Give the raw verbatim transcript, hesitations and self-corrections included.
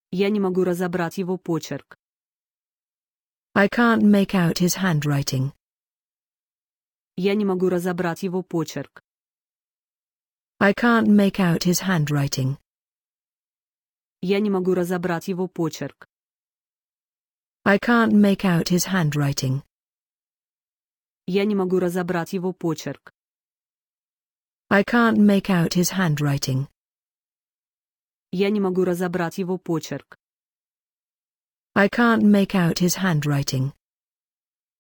Я не могу разобрать его почерк. I can't make out his handwriting. Я не могу разобрать его почерк. I can't make out his handwriting. Я не могу разобрать его почерк. I can't make out his handwriting. Я не могу разобрать его почерк. I can't make out his handwriting. Я не могу разобрать его почерк. I can't make out his handwriting.